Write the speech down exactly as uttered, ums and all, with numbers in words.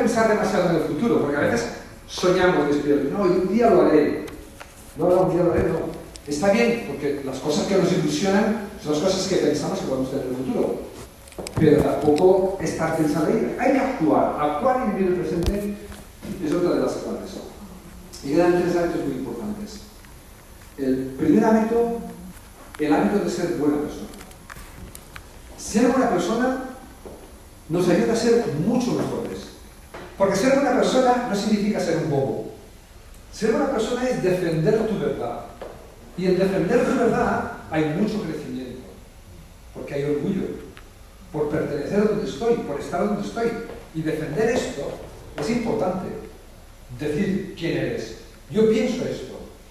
pensar demasiado en el futuro, porque a veces soñamos despiertos. No, y un día lo haré. No, no, un día lo haré, no. Está bien, porque las cosas que nos ilusionan son las cosas que pensamos que podemos tener en el futuro. Pero tampoco estar pensando ahí. Hay que actuar. Actuar y vivir el presente es otra de las claves. Y quedan tres hábitos muy importantes. El primer hábito, el hábito de ser buena persona. Ser buena persona nos ayuda a ser mucho mejores. Porque ser buena persona no significa ser un bobo. Ser buena persona es defender tu verdad. Y en defender tu verdad hay mucho crecimiento. Porque hay orgullo. Por pertenecer a donde estoy, por estar donde estoy. Y defender esto es importante. Decir quién eres. Yo pienso esto.